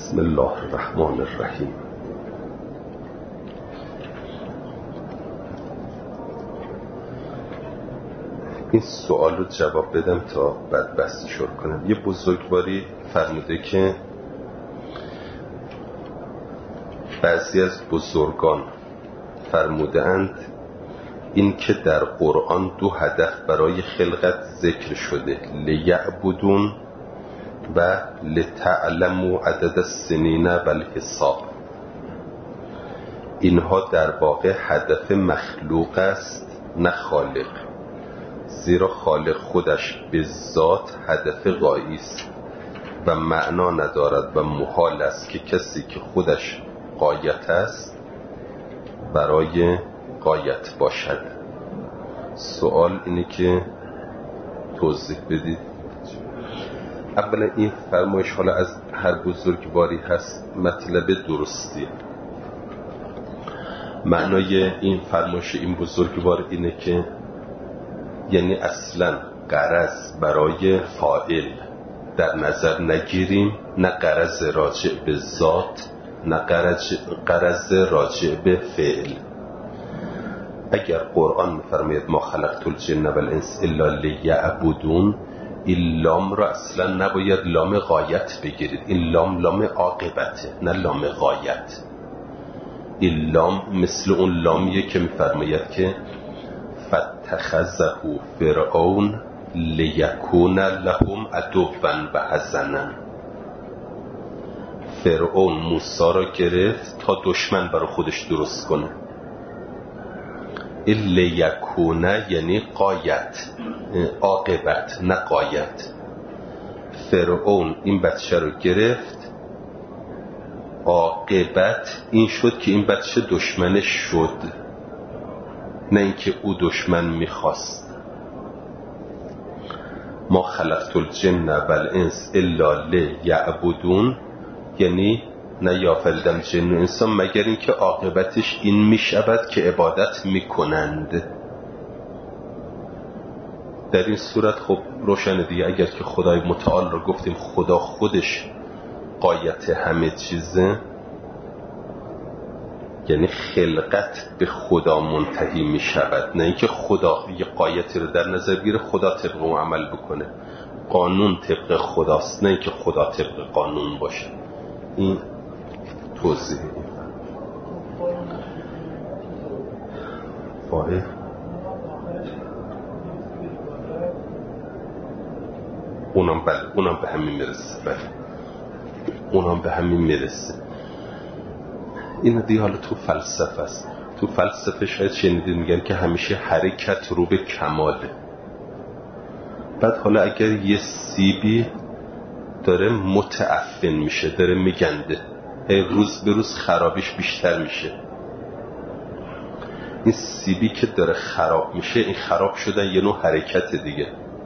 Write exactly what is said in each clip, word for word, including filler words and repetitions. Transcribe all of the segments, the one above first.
بسم الله الرحمن الرحیم. این سوال رو جواب بدم تا بعد بحث شروع کنم. یه بزرگواری فرموده که بعضی از بزرگان فرموده اند این که در قرآن دو هدف برای خلقت ذکر شده، لیعبدون و لتعلموا عدد السنین و الحساب. اینها در واقع هدف مخلوق است نه خالق، زیرا خالق خودش به ذات هدف غایی است و معنا ندارد و محال است که کسی که خودش غایت است برای غایت باشد. سوال اینه که توضیح بدید. اولا این فرمایش حالا از هر بزرگواری هست مطلب درستی. معنای این فرمایش این بزرگوار اینه که یعنی اصلا غرض برای فاعل در نظر نگیریم، نه غرض راجع به ذات، نه غرض راجع به فعل. اگر قرآن می‌فرماید ما خلقت الجن و الانس الا لیعبدون، این لام را اصلا نباید لام غایت بگیرید. این لام لام عاقبته نه لام غایت. این لام مثل اون لامیه که می‌فرماید که فاتخذه فرعون لیکون لهم عدوا و حزنا. فرعون موسی را گرفت تا دشمن برای خودش درست کنه. این لیکونه یعنی غایت، عاقبت نه غایت. فرعون این بچه رو گرفت، عاقبت این شد که این بچه دشمنش شد، نه اینکه او دشمن میخواست. ما خلقت الجن و الانس الا لیعبدون یعنی نیافریدم جن و انسان مگر اینکه عاقبتش این میشود که عبادت میکنند. در این صورت خب روشن دیگه، اگر که خدای متعال رو گفتیم خدا خودش غایت همه چیزه، یعنی خلقت به خدا منتهی می شود، نه اینکه خدا یه غایتی رو در نظر گیره خدا طبق اون عمل بکنه. قانون طبق خداست، نه اینکه خدا طبق قانون باشه. این توضیح فاعل اونم بله اونم به همین میرسه. بله اونم به همین میرسه. این دیگه حالا تو فلسفه است. تو فلسفه شاید شنیدید میگن که همیشه حرکت رو به کماله. بعد حالا اگر یه سیبی داره متعفن میشه، داره میگنده، روز به روز خرابیش بیشتر میشه، این سیبی که داره خراب میشه، این خراب شدن یه نوع حرکت دیگه.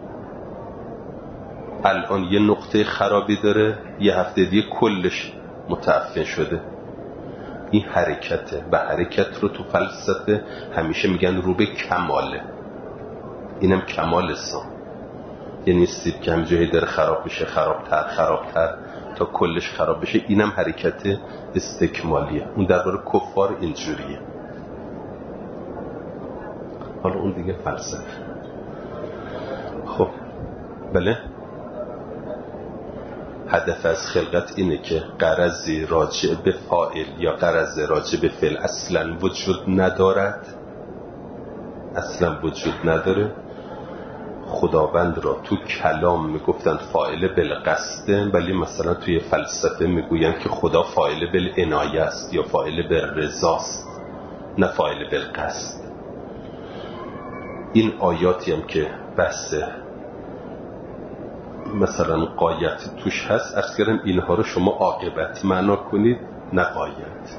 الان یه نقطه خرابی داره، یه هفته دیگه کلش متعفن شده. این حرکته و حرکت رو تو فلسفه همیشه میگن رو به کماله. اینم کمال سان، یعنی سیب که هم جایی داره خراب میشه، خرابتر خرابتر تا کلش خراب بشه، اینم حرکت استکمالیه. اون درباره کفار اینجوریه. حالا اون دیگه فلسفه. خب بله، هدف از خلقت اینه که غرضی راجع به فاعل یا غرض راجع به فعل اصلا وجود ندارد، اصلا وجود نداره. خداوند را تو کلام میگفتن فاعل بالقصد، ولی مثلا توی فلسفه میگوین که خدا فاعل بالعنایه است یا فاعل بالرضاست، نه فاعل بالقصد. این آیاتی هم که بحث مثلا غایت توش هست، عرض کردم اینها رو شما عاقبت معنا کنید نه غایت.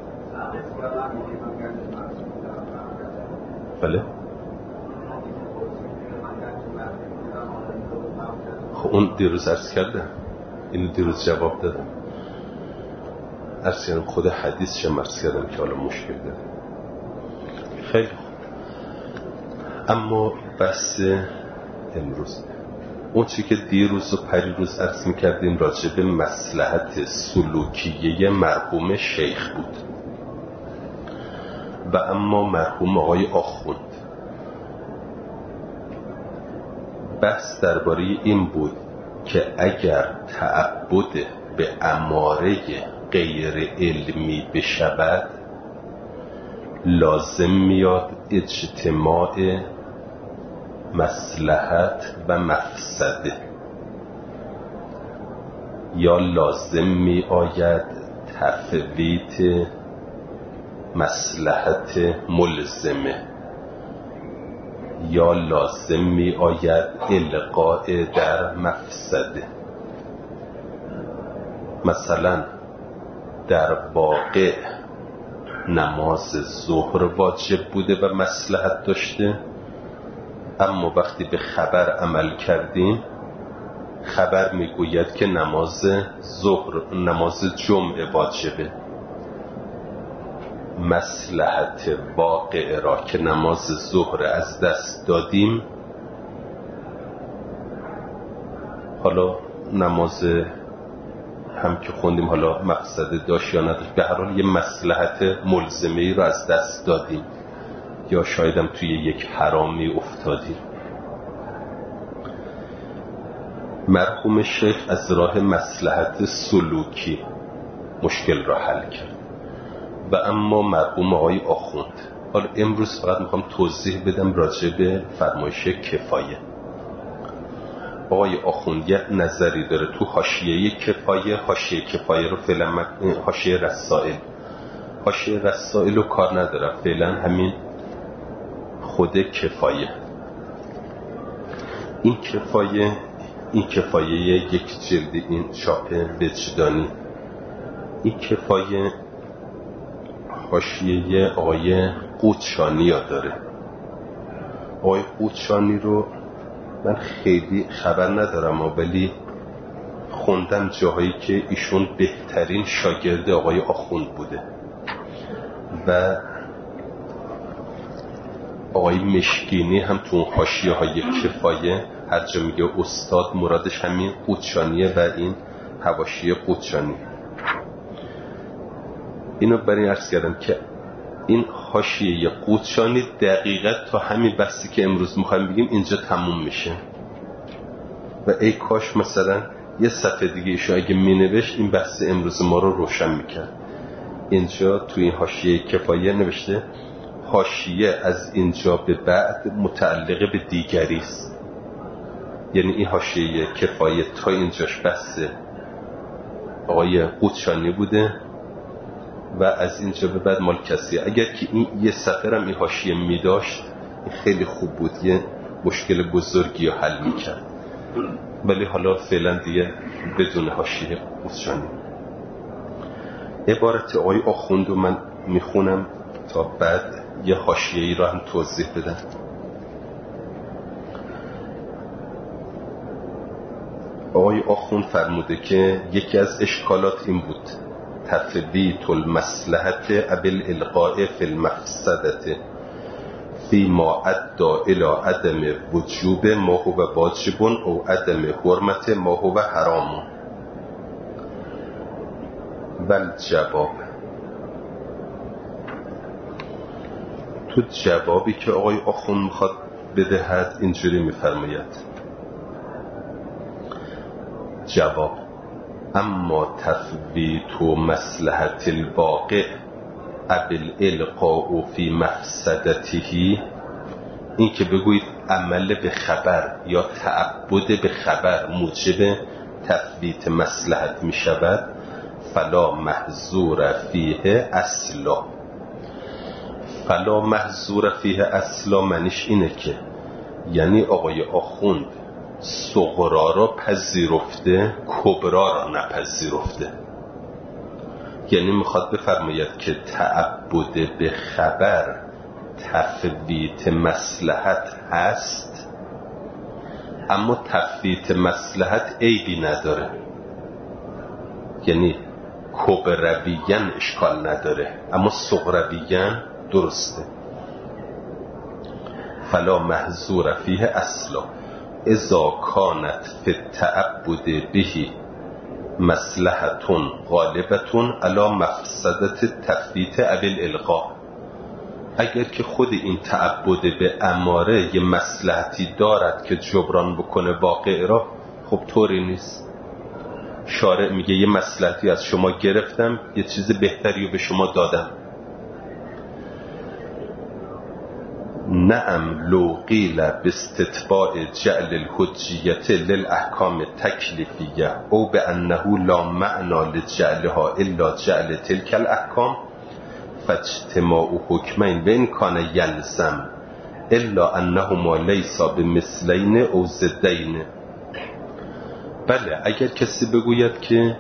بله خب اون دیروز عرض کردم، اینو دیروز جواب دادم. عرض کردم خود حدیث شم عرض کردم که حالا مشکل داره. خیلی اما بحث امروز اون چی که دیروز و پریروز عرض میکردیم راجع به مصلحت سلوکیه مرحوم شیخ بود. و اما مرحوم آقای آخوند بحث درباره این بود که اگر تعبد به اماره غیر علمی بشود لازم میاد اجتماع مصلحت و مفسده، یا لازم می آید تفویت مصلحت ملزمه، یا لازم می آید القاء در مفسده. مثلا در واقع نماز ظهر واجب بوده و مصلحت داشته، اما وقتی به خبر عمل کردیم خبر میگوید که نماز ظهر نماز جمعه واجبه. مصلحت واقع را که نماز ظهر از دست دادیم، حالا نماز هم که خوندیم حالا مقصد داشت یا نداشت، به هر حال یه مصلحت ملزمه‌ای را از دست دادیم یا شاید هم توی یک حرامی افتادیم. مرحوم شیخ از راه مصلحت سلوکی مشکل را حل کرد و اما مرحوم آقای آخوند، حالا امروز فقط میخوام توضیح بدم راجع به فرمایش کفایه. آقای آخوند یه نظری داره تو حاشیه کفایه، حاشیه کفایه رو فعلا حاشیه رسائل حاشیه رسائل رو کار ندارم، فعلا همین خود کفایه. این کفایه این کفایه یک جلد، این چاپ وجدانی. این کفایه حاشیه آقای قوچانی ها داره. آقای قوچانی رو من خیلی خبر ندارم، ولی خوندم جاهایی که ایشون بهترین شاگرد آقای آخوند بوده و آقای مشکینی هم تو اون حاشیه های کفایه هر جا میگه استاد مرادش همین قوچانیه و این حواشی قوچانی. اینو برای عرض کردم که این حاشیه قوچانی دقیقاً تا همین بحثی که امروز میخوایم بگیم اینجا تموم میشه و ای کاش مثلا یه صفحه دیگه ایشون اگه مینوشت این بحث امروز ما رو روشن میکرد. اینجا تو این حاشیه کفایه نوشته حاشیه از اینجا به بعد متعلق به دیگری است، یعنی این حاشیه کفایه تا اینجاش بحث آقای قوچانی بوده و از اینجا به بعد مال کسیه. اگر که این یه صفحه هم این حاشیه می داشت خیلی خوب بود، یه مشکل بزرگی رو حل می کرد، ولی حالا فعلا دیگه بدون حاشیه قوچانی. عبارت آقای آخوند رو من می خونم تا بعد یه حاشیه‌ای را هم توضیح بدم. آقای آخوند فرموده که یکی از اشکالات این بود تفویت المصلحت ابل القاء فی المفسدت فی ما ادى الى عدم وجوب ما هو واجب او عدم حرمت ما هو حرام. بل جواب، تو جوابی که آقای آخوند میخواد بدهد اینجوری میفرماید: جواب: اما تفویت و مصلحت الواقع ابل القاء فی مفسدته، این که بگویید عمل به خبر یا تعبد به خبر موجب تفویت مصلحت می شود، فلا محظور فیه اصلا. فلا محظور فیه اصلا معنیش اینه که یعنی آقای آخوند صغرا را پذیرفته، کبرا را نپذیرفته. یعنی میخواد بفرماید که تعبد به خبر تفویت مصلحت هست، اما تفویت مصلحت عیبی نداره، یعنی کبرویاً اشکال نداره اما صغرویاً درسته. فلا محظور فیه اصلا. اذا کانت فی التعبد به مصلحتون غالبتون علی مفسدت تفویت او الالغاء. اگر که خود این تعبد به اماره یه مصلحتی دارد که جبران بکنه واقع را، خب طوری نیست. شارع میگه یه مصلحتی از شما گرفتم، یه چیز بهتری رو به شما دادم. نعم لو قیل باستتباع جعل الحجیت للاحکام تکلیفیه او بانه لا معنی لجعلها الا جعل تلك الاحکام فاجتماع حکمین بین کان یلزم الا انهما لیسا بمثلین او ضدین. بله، اگر کسی بگوید که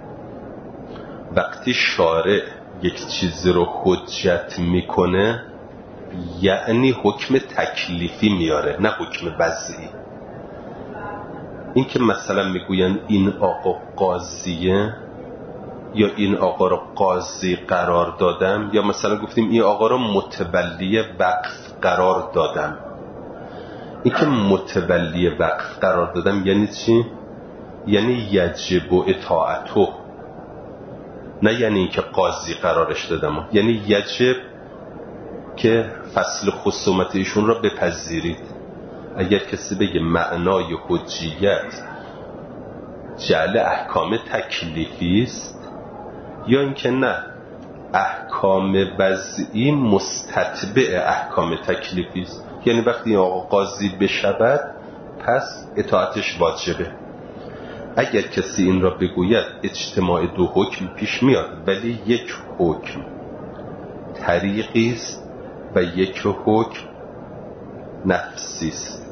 وقتی شارع یک چیز رو حجت میکنه یعنی حکم تکلیفی میاره نه حکم وضعی. این که مثلا میگوین این آقا قاضیه یا این آقا رو قاضی قرار دادم، یا مثلا گفتیم این آقا رو متولی وقف قرار دادم. این که متولی وقف قرار دادم یعنی چی؟ یعنی یجب اطاعته، نه یعنی این که قاضی قرارش دادم، یعنی یجب که فصل خصومت ایشون را بپذیرید. اگر کسی بگه معنای حجیت جعل احکام تکلیفی است، یا اینکه نه احکام وضعی مستتبع احکام تکلیفی است، یعنی وقتی آقا قاضی بشود پس اطاعتش واجبه. اگر کسی این را بگوید اجتماع دو حکم پیش میاد، ولی یک حکم طریقی است و یک حکم نفسی است.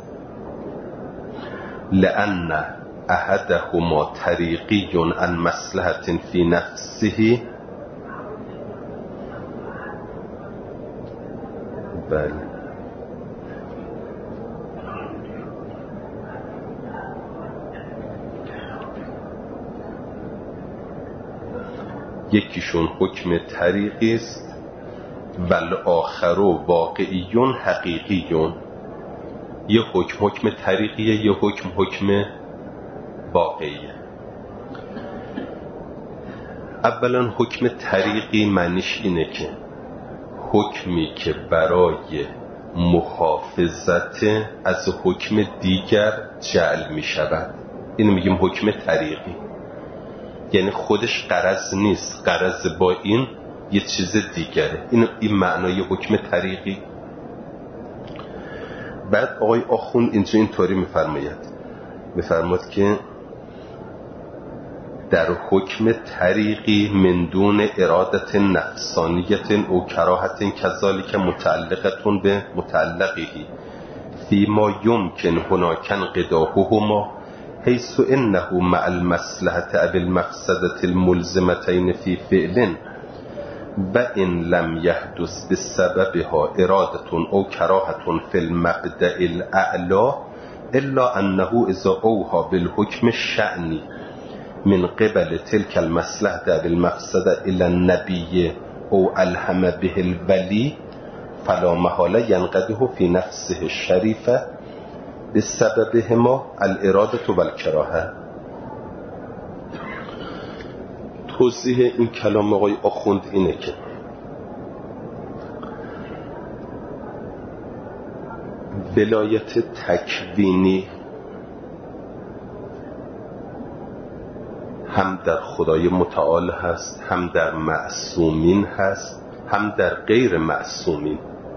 لأن احدهما طریقی عن مصلحة فی نفسه. بله، یکیشون حکم طریقی است بل آخر واقعیون حقیقیون. یه حکم حکم طریقیه، یه حکم حکم واقعیه. اولا حکم طریقی معنیش اینه که حکمی که برای محافظت از حکم دیگر جعل می شود، اینو میگیم حکم طریقی. یعنی خودش غرض نیست، غرض با این یه چیز دیگره. این این معنای حکم طریقی. بعد آقای آخوند اینجا اینطوری میفرماید میفرماید که در حکم طریقی من دون ارادت نفسانیت او کراهت کذالک متعلقتون به متعلقی فیما یمکن هناکن قداهما حیث انه مع المصلحة او المفسدة الملزمتین فی فعل و ان لم يحدث بسببها ارادة او کراهة فی المبدأ الاعلا الا انه اذا اوها بالحکم الشأنی من قبل تلك المصلحة او المفسدة الى النبی او الهم به الولی فلا محاله ینقده فی نفسه الشریفه بسببهما الاراده والکراهه. توضیح این کلام آقای آخوند اینه که ولایت تکوینی هم در خدای متعال هست، هم در معصومین هست، هم در غیر معصومین.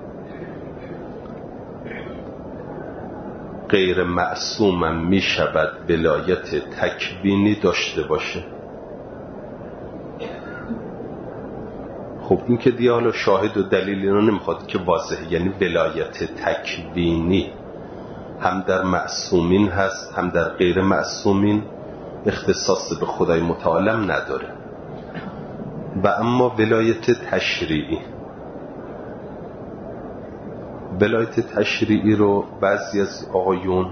غیر معصوم می شود ولایت تکوینی داشته باشه. خب این که دیگه حالا شاهد و دلیلی رو نمیخواد که واضحه، یعنی ولایت تکوینی هم در معصومین هست هم در غیر معصومین، اختصاص به خدای متعالم نداره. و اما ولایت تشریعی، ولایت تشریعی رو بعضی از آقایون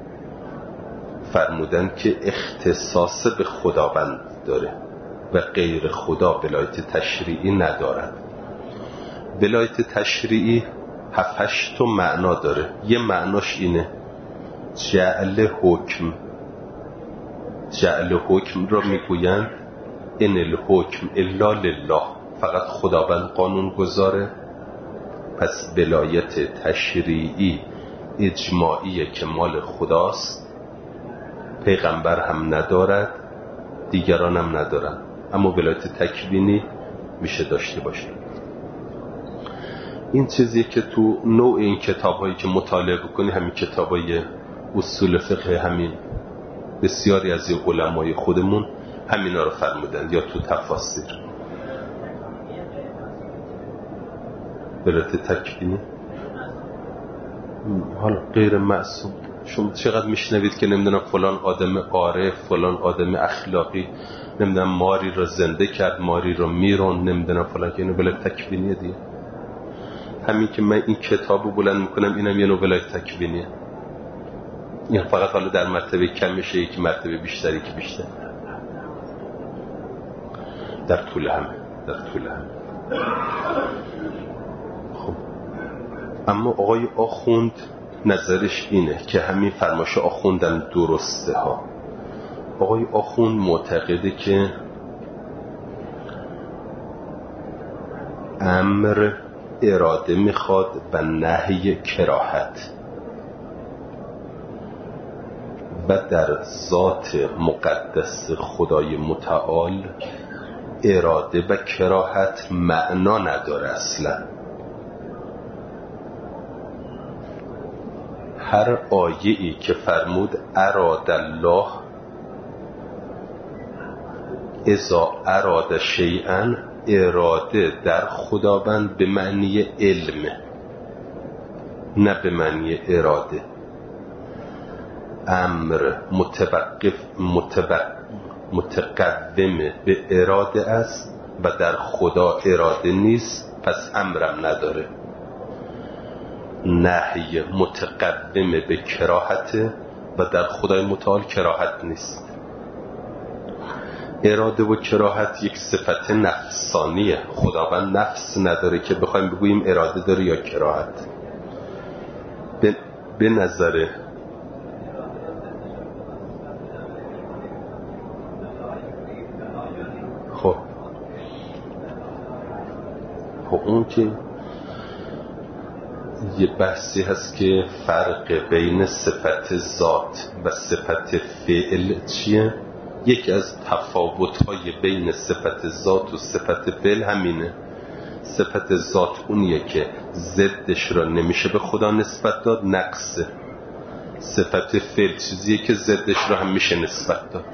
فرمودن که اختصاص به خداوند داره و غیر خدا ولایت تشریعی ندارد. ولایت تشریعی هفتش تا معنا داره. یه معناش اینه جعل حکم، جعل حکم را میگویند ان الحکم الا لله، فقط خداوند قانون گذاره. پس ولایت تشریعی اجماعی که مال خداست، پیغمبر هم ندارد، دیگران هم ندارن، اما ولایت تکوینی میشه داشته باشه. این چیزی که تو نوع این کتاب‌هایی که مطالعه بکنی، همین کتابای اصول فقه، همین بسیاری از این علمای خودمون همینا رو فرمودن، یا تو تفاسیر. ولایت تکوینی حالا غیر معصوم. شما چقدر میشنوید که نمیدونم فلان آدم عارف، فلان آدم اخلاقی نمیدونم ماری رو زنده کرد، ماری رو میرون، نمیدونم فلان، که اینو ولایت تکوینیه دیگه. همین که من این کتابو بلند میکنم اینم یه نوع ولایت تکوینیه. این فقط حالا در مرتبه کم میشه، یکی مرتبه بیشتری که بیشتر، در طول همه در طول همه خب اما آقای آخوند نظرش اینه که همین فرمایش آخوندم درسته ها. آقای آخوند معتقده که امر اراده میخواد و نهی کراهت، و در ذات مقدس خدای متعال اراده و کراهت معنا نداره اصلا. هر آیه‌ای که فرمود اراد الله اذا اراد شیئا، اراده در خداوند به معنی علم، نه به معنی اراده. امر متوقف متوقف متقدم به اراده است و در خدا اراده نیست، پس امرم نداره. نهی متقدم به کراهت و در خدای متعال کراهت نیست. اراده و کراهت یک صفت نفسانیه. خداوند نفس نداره که بخوایم بگوییم اراده داره یا کراهت. به, به نظر خب خب اون که یه بحثی هست که فرق بین صفت ذات و صفت فعل چیه. یکی از تفاوت‌های بین صفت ذات و صفت فعل همینه. صفت ذات اونیه که ضدش را نمیشه به خدا نسبت داد، نقصه. صفت فعل چیزیه که ضدش را هم میشه نسبت داد.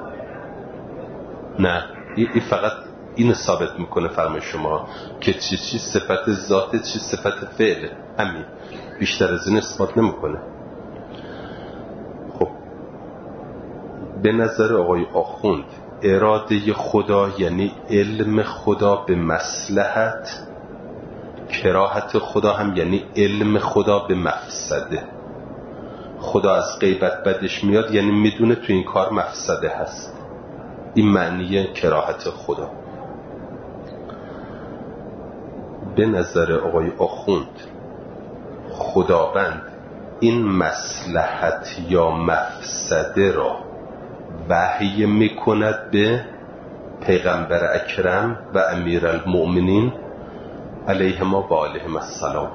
نه، این فقط این ثابت میکنه فرمای شما که چی چی صفت ذات، چی صفت فعل، همین، بیشتر از این اثبات نمیکنه. خب به نظر آقای آخوند اراده خدا یعنی علم خدا به مصلحت، کراهت خدا هم یعنی علم خدا به مفسده. خدا از غیبت بدش میاد یعنی میدونه تو این کار مفسده هست. این معنی کراهت خدا. به نظر آقای آخوند خداوند این مصلحت یا مفسده را وحی میکند به پیغمبر اکرم و امیر المؤمنین علیهما و علیهم السلام.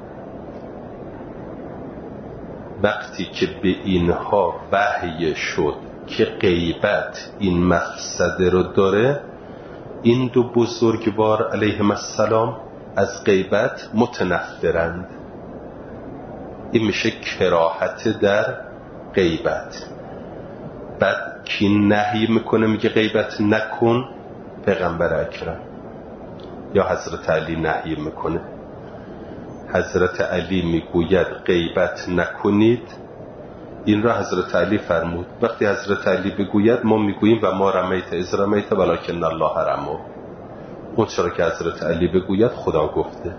وقتی که به اینها وحی شد که غیبت این مفسده رو داره، این دو بزرگوار علیهم السلام از غیبت متنفرند. این میشه کراهت در غیبت. بعد کی نهی میکنه میگه غیبت نکن؟ پیغمبر اکرم. یا حضرت علی نهی میکنه. حضرت علی میگوید غیبت نکنید. این را حضرت علی فرمود. وقتی حضرت علی بگوید ما میگوییم و ما رمیت از رمیت ولکن الله رمی. اون چرا که حضرت علی بگوید خدا گفته.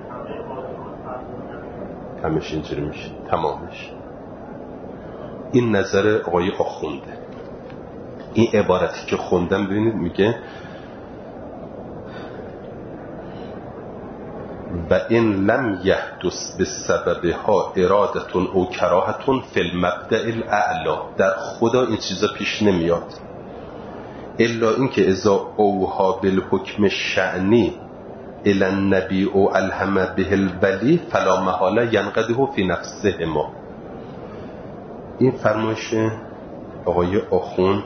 همش اینجوری میشه، تمامش. این نظر آقای آخونده. این عبارتی که خوندم ببینید میگه و این لم یحدث بسببها ارادتون او کراهتون فی المبدأ الاعلا، در خدا این چیزا پیش نمیاد، الا اینکه اذا اوها بالحکم شأنی الی النبی او الهم به الولی فلا محاله ینقده فی نفسه ما. این فرمایش آقای آخوند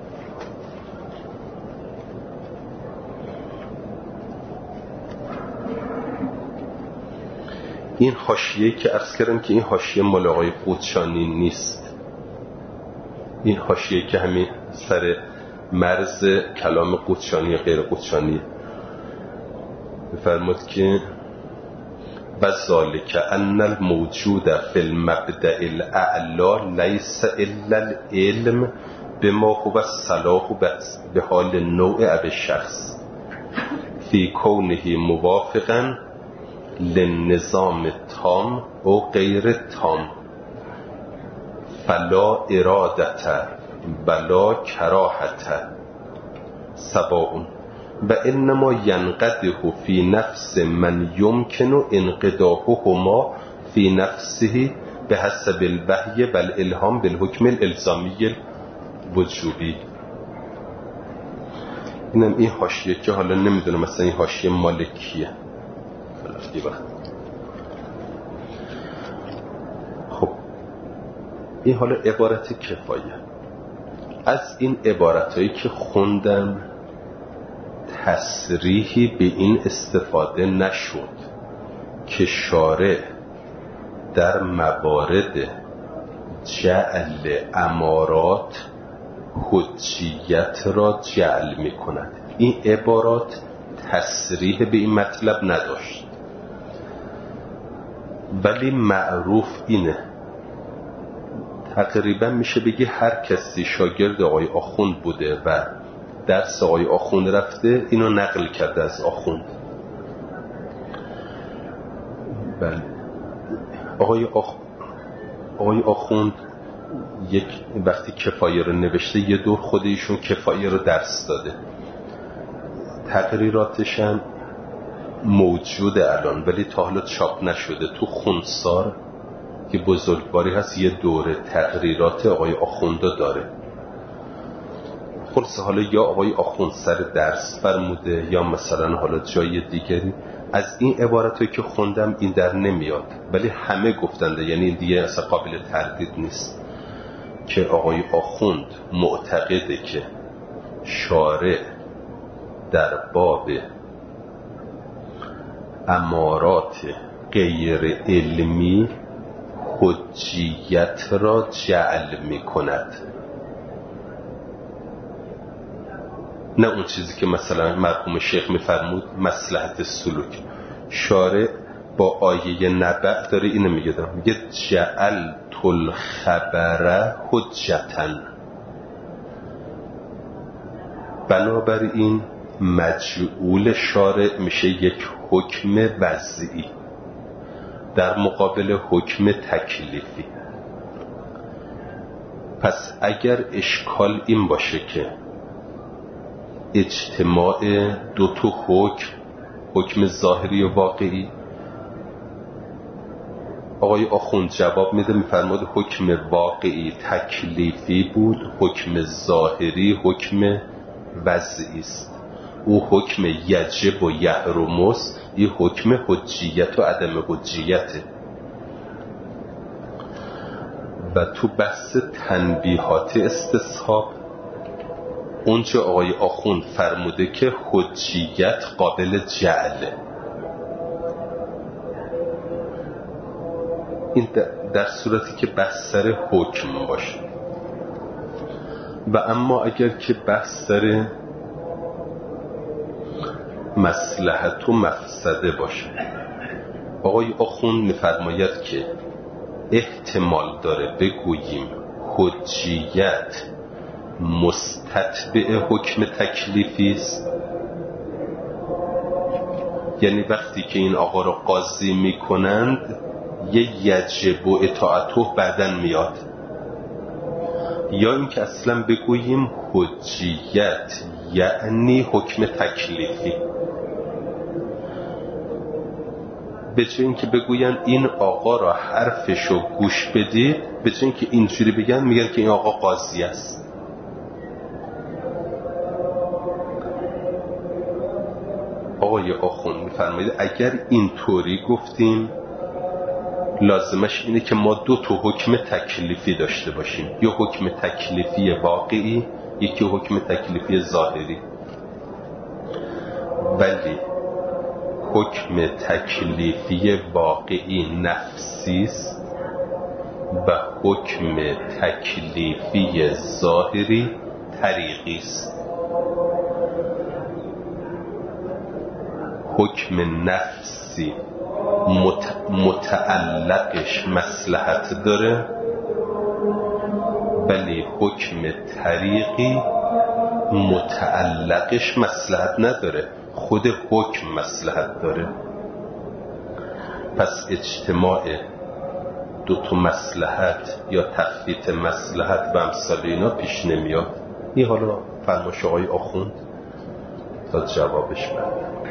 این حاشیه‌ای که عرض کردم که این حاشیه مال آقای قدشانی نیست، این حاشیه‌ای که همین سر مرز کلام قدشانی غیر قدشانی بفرمود که و ذالک ان الموجود فی المبدأ الاعلا لیس الا العلم بما هو الصلاح به حال نوع او شخص فی کونه موافقا للنظام تام او غیر تام فلا ارادت بلا کراهت سواء و انما ینقده فی نفس من یمکن انقداهما فی نفسه به حسب الوحی و الالهام بالحکم الالزامی الوجوبی. اینم این حاشیه که حالا نمیدونم مثلا این حاشیه مال کیه. خب این حالا عبارت کفایه. از این عبارتایی که خوندم تصریحی به این استفاده نشد که شارع در موارد جعل امارات حجیت را جعل می کند. این عبارات تصریح به این مطلب نداشت، ولی معروف اینه، تقریبا میشه بگی هر کسی شاگرد آقای آخوند بوده و درس آقای آخوند رفته اینو نقل کرده از آخوند. بله آقای آخ... آقای آخوند یک وقتی کفایه رو نوشته یه دور خود ایشون کفایه رو درس داده، تقریراتش هم موجوده الان ولی تا حالا چاپ نشده. تو خونسار که بزرگواری هست یه دوره تقریرات آقای آخونده داره. خلاصه حالا یا آقای آخوند سر درس فرموده یا مثلا حالا جای دیگری از این عبارتایی که خوندم این در نمیاد، ولی همه گفتنده، یعنی این دیگه اصلا قابل تردید نیست که آقای آخوند معتقده که شارع در باب امارات غیر علمی حجیت را جعل می کند، نه اون چیزی که مثلا مرحوم شیخ می فرمود مصلحت سلوک. شارع با آیه نبأ داره اینو میگه، میگه جعل تل خبر حجتن، بنابراین مجعول شارع میشه یک حکم وضعی در مقابل حکم تکلیفی. پس اگر اشکال این باشه که اجتماع دو تا حکم، حکم ظاهری و واقعی، آقای آخوند جواب میده میفرماد حکم واقعی تکلیفی بود، حکم ظاهری حکم وضعی است. او حکم یجب و یحرم است، این حکم حجیت و عدم حجیته. و تو بحث تنبیهات استصحاب اونچه آقای آخوند فرموده که حجیت قابل جعله، این در صورتی که بحث سر حکم باشه. و اما اگر که بحث سر مصلحت و مفسده باشه، آقای آخوند می‌فرماید که احتمال داره بگوییم حجیت مستتبع حکم تکلیفی است، یعنی وقتی که این آقا رو قاضی میکنند یه یجب و اطاعته بعدن میاد، یا اینکه اصلا بگوییم حجیت یعنی حکم تکلیفی. به جای اینکه بگوین این آقا را حرفشو گوش بدید، به جای اینکه اینجوری بگن میگن که این آقا قاضی است. آقای آخوند میفرمایید اگر اینطوری گفتیم لازمش اینه که ما دو تا حکم تکلیفی داشته باشیم، یا حکم تکلیفی واقعی، یکی حکم تکلیفی ظاهری. ولی حکم تکلیفی واقعی نفسی است و حکم تکلیفی ظاهری طریقی است. حکم نفسی مت... متعلقش مصلحت داره، ولی حکم طریقی متعلقش مصلحت نداره، خود حکم مصلحت داره. پس اجتماع دو تا مصلحت یا تخفیف مصلحت و امثال اینا پیش نمیاد. این حالا فرمایش آقای آخوند تا جوابش بده.